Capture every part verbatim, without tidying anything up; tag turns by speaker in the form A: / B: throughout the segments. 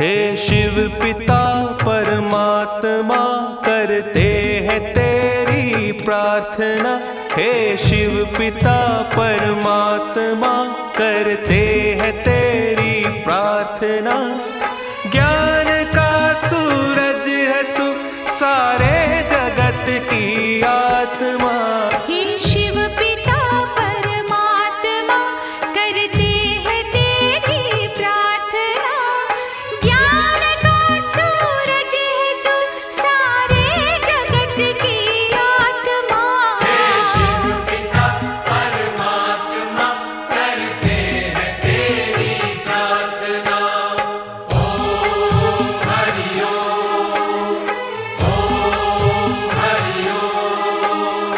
A: हे शिव पिता परमात्मा करते हैं तेरी प्रार्थना। हे शिव पिता परमात्मा करते हैं तेरी प्रार्थना। ज्ञान का सूरज है तू सारे जगत की आत्मा।
B: हे शिव पिता परमात्मा करते हैं तेरी प्रार्थना। ज्ञान का सूरज है तू सारे जगत की आत्मा।
A: हे शिव पिता परमात्मा करते हैं तेरी प्रार्थना। ओम हरि ओम, ओम हरि ओम।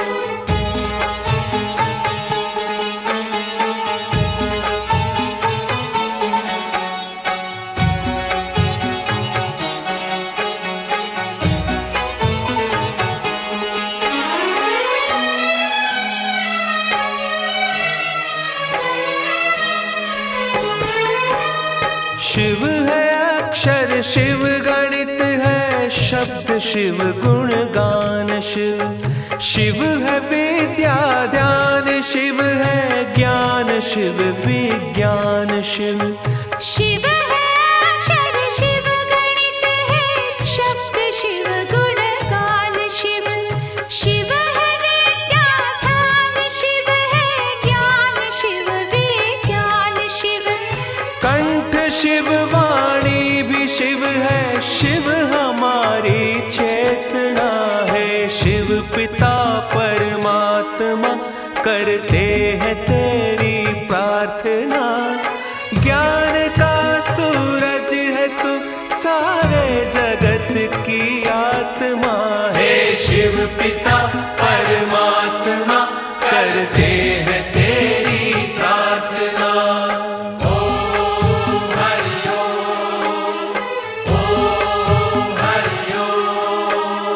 A: शिव है अक्षर शिव गणित है शब्द शिव गुण गान शिव। शिव है विद्या ध्यान शिव है ज्ञान शिव विज्ञान शिव।
B: शिव है अक्षर शिव गणित है शब्द शिव गुण गान शिव। शिव है विद्या ध्यान शिव है ज्ञान शिव विज्ञान शिव।
A: कंठ शिव वाणी भी शिव है शिव हमारी चेतना है। शिव पिता परमात्मा करते हैं तेरी प्रार्थना। ज्ञान का सूरज है तू सारे जगत की आत्मा। हे शिव पिता परमात्मा करते हैं तेरी प्रार्थना। ओम हरि ओम, ओम हरि ओम।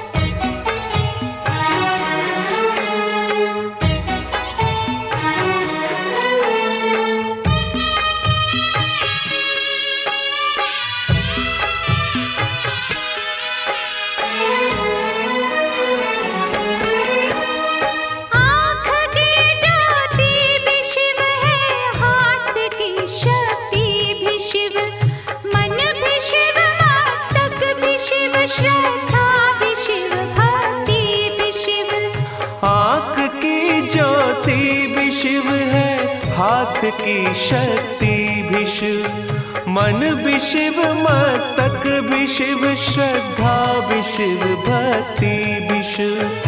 B: आँख की ज्योति भी शिव है हाथ की शक्ति भी शिव। मन भी शिव मस्तक भी शिव श्रद्धा भी शिव भक्ति भी शिव।
A: आँख की ज्योति भी शिव है हाथ की शक्ति भी शिव। मन भी शिव मस्तक भी शिव श्रद्धा भी शिव भक्ति भी शिव।